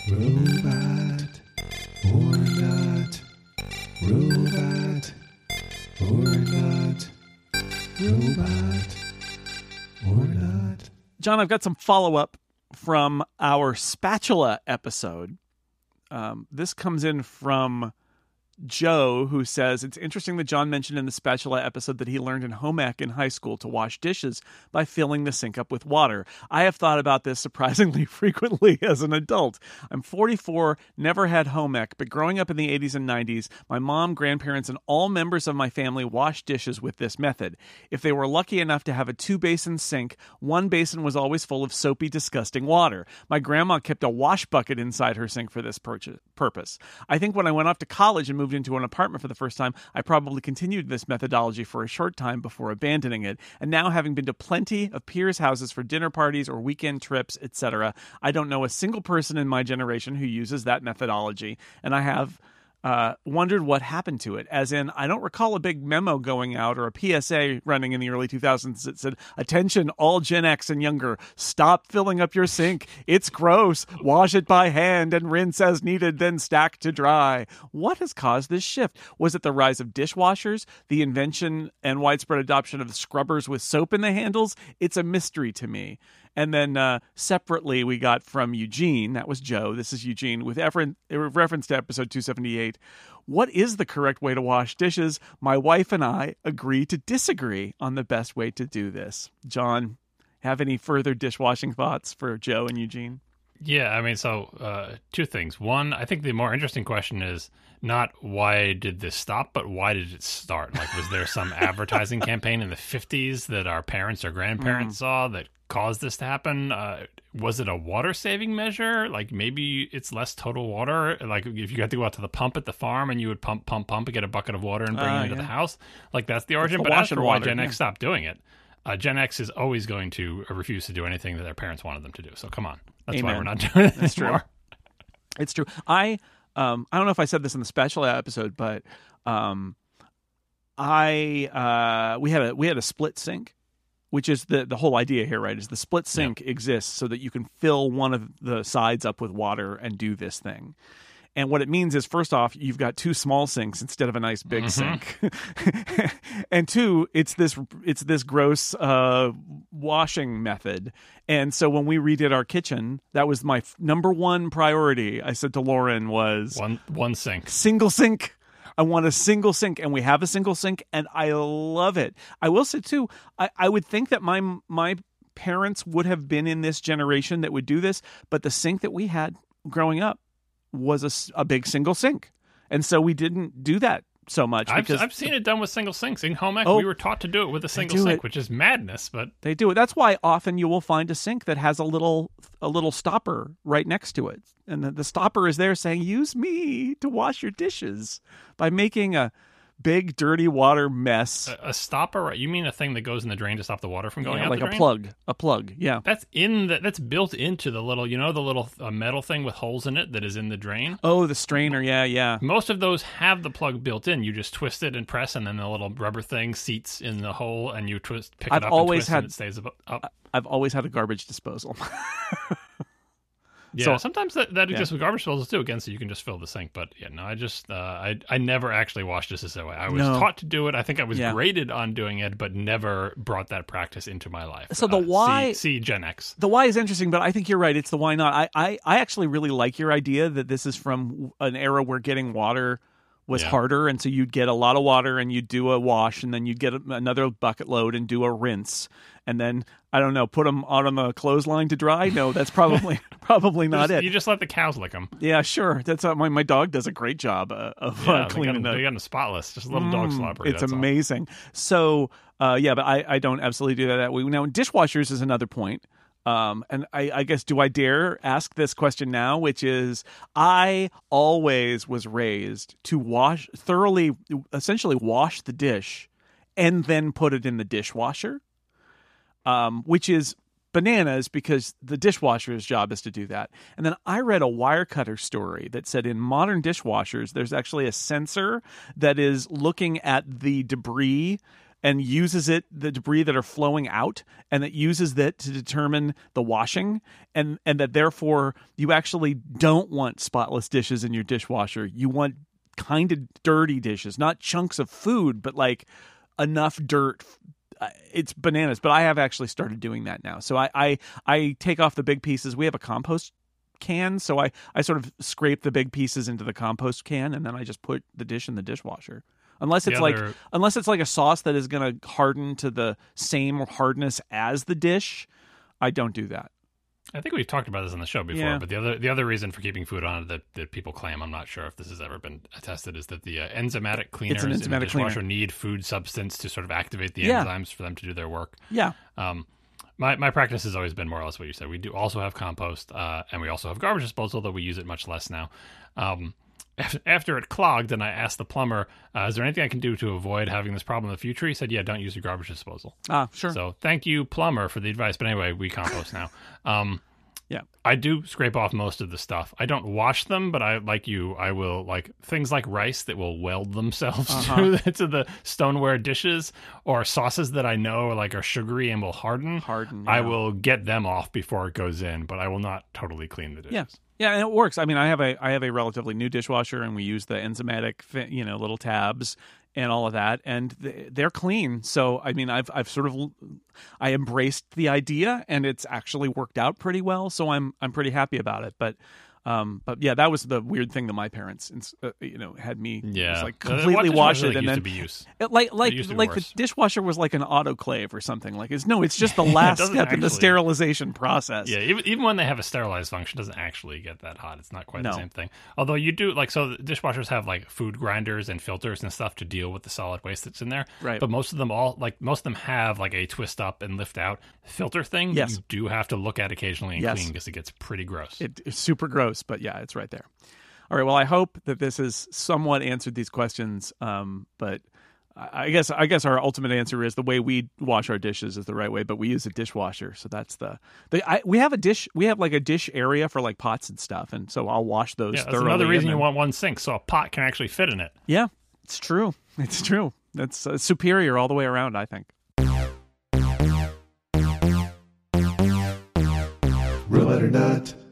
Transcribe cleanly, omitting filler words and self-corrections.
Robot or not. Robot or not. Robot or not. John, I've got some follow-up from our spatula episode. This comes in from Joe, who says, it's interesting that John mentioned in the spatula episode that he learned in home ec in high school to wash dishes by filling the sink up with water. I have thought about this surprisingly frequently as an adult. I'm 44, never had home ec, but growing up in the 80s and 90s, my mom, grandparents, and all members of my family washed dishes with this method. If they were lucky enough to have a 2-basin sink, one basin was always full of soapy, disgusting water. My grandma kept a wash bucket inside her sink for this purpose. I think when I went off to college and moved into an apartment for the first time, I probably continued this methodology for a short time before abandoning it. And now, having been to plenty of peers' houses for dinner parties or weekend trips, etc., I don't know a single person in my generation who uses that methodology. And I have wondered what happened to it. As in, I don't recall a big memo going out or a PSA running in the early 2000s that said, attention, all Gen X and younger, stop filling up your sink. It's gross. Wash it by hand and rinse as needed, then stack to dry. What has caused this shift? Was it the rise of dishwashers, the invention and widespread adoption of scrubbers with soap in the handles? It's a mystery to me. And then separately, we got from Eugene. That was Joe. This is Eugene with reference to episode 278. What is the correct way to wash dishes? My wife and I agree to disagree on the best way to do this. John, have any further dishwashing thoughts for Joe and Eugene? Yeah, I mean, so two things. One, I think the more interesting question is not why did this stop, but why did it start? Like, was there some advertising campaign in the 50s that our parents or grandparents saw that caused this to happen? Was it a water-saving measure? Like, maybe it's less total water. Like, if you had to go out to the pump at the farm and you would pump, and get a bucket of water and bring it into the house, like, that's the origin. But as for why Gen X stopped doing it, Gen X is always going to refuse to do anything that their parents wanted them to do. So come on. That's why we're not doing it anymore. It's true. I don't know if I said this in the spatula episode, but we had a split sink, which is the whole idea here, right? Is the split sink exists so that you can fill one of the sides up with water and do this thing. And what it means is, first off, you've got two small sinks instead of a nice big sink. And two, it's this gross washing method. And so when we redid our kitchen, that was my number one priority. I said to Lauren was one sink. Single sink. I want a single sink, and we have a single sink, and I love it. I will say, too, I would think that my parents would have been in this generation that would do this, but the sink that we had growing up was a big single sink. And so we didn't do that so much. I've seen it done with single sinks. In home ec, we were taught to do it with a single sink, which is madness, but they do it. That's why often you will find a sink that has a little stopper right next to it. And the stopper is there saying, use me to wash your dishes, by making a big dirty water mess. A stopper, right? You mean a thing that goes in the drain to stop the water from going out like the drain? A plug. Yeah. That's built into the little, the little metal thing with holes in it that is in the drain. Oh, the strainer. Yeah. Most of those have the plug built in. You just twist it and press, and then the little rubber thing seats in the hole, and you pick it up and twist and it stays up. I've always had a garbage disposal. Yeah, so sometimes that exists with garbage disposals too. Again, so you can just fill the sink. But yeah, no, I never actually washed dishes that way. I was taught to do it. I think I was graded on doing it, but never brought that practice into my life. So the why, see Gen X. The why is interesting, but I think you're right. It's the why not. I actually really like your idea that this is from an era where getting water was harder, and so you'd get a lot of water and you'd do a wash, and then you'd get another bucket load and do a rinse, and then I don't know, put them out on the clothesline to dry. No, that's probably not it. You just let the cows lick them. Yeah, sure. That's my dog does a great job of cleaning them. They got them spotless, just a little dog slobbery. It's amazing. So but I don't absolutely do that way. Now, dishwashers is another point. And I guess, do I dare ask this question now, which is, I always was raised to essentially wash the dish and then put it in the dishwasher, which is bananas because the dishwasher's job is to do that. And then I read a Wirecutter story that said in modern dishwashers, there's actually a sensor that is looking at the debris and uses the debris that are flowing out, and it uses that to determine the washing, and that therefore you actually don't want spotless dishes in your dishwasher. You want kind of dirty dishes, not chunks of food, but like enough dirt. It's bananas, but I have actually started doing that now. So I take off the big pieces. We have a compost can, so I sort of scrape the big pieces into the compost can, and then I just put the dish in the dishwasher. Unless it's like a sauce that is going to harden to the same hardness as the dish, I don't do that. I think we've talked about this on the show before, Yeah. but the other reason for keeping food on it that people claim, I'm not sure if this has ever been attested, is that the enzymatic cleaners in the dishwasher need food substance to sort of activate the enzymes for them to do their work. Yeah. My practice has always been more or less what you said. We do also have compost, and we also have garbage disposal, though we use it much less now. After it clogged, and I asked the plumber, is there anything I can do to avoid having this problem in the future? He said, yeah, don't use your garbage disposal. Sure. So thank you, plumber, for the advice. But anyway, we compost now. Yeah. I do scrape off most of the stuff. I don't wash them, but I will like things like rice that will weld themselves to the stoneware dishes, or sauces that I know are sugary and will harden. I will get them off before it goes in, but I will not totally clean the dishes. Yeah. Yeah, and it works. I mean, I have a relatively new dishwasher, and we use the enzymatic, little tabs and all of that, and they're clean. So, I mean, I've sort of I embraced the idea, and it's actually worked out pretty well. So I'm pretty happy about it. But yeah, that was the weird thing that my parents, had me completely wash it, and then the dishwasher was like an autoclave or something. It's just the last step in the sterilization process. Yeah, even when they have a sterilized function, it doesn't actually get that hot. It's not quite the same thing. Although you do so the dishwashers have food grinders and filters and stuff to deal with the solid waste that's in there. Right. But most of them have a twist up and lift out filter thing. Yes. That you do have to look at occasionally and clean, because it gets pretty gross. It's super gross. But yeah, it's right there. All right. Well, I hope that this has somewhat answered these questions. But I guess our ultimate answer is the way we wash our dishes is the right way, but we use a dishwasher. So that's we have a dish. We have a dish area for pots and stuff, and so I'll wash those. Yeah, that's thoroughly. another reason you want one sink, so a pot can actually fit in it. Yeah, it's true. It's true. That's superior all the way around, I think. Roulette or not.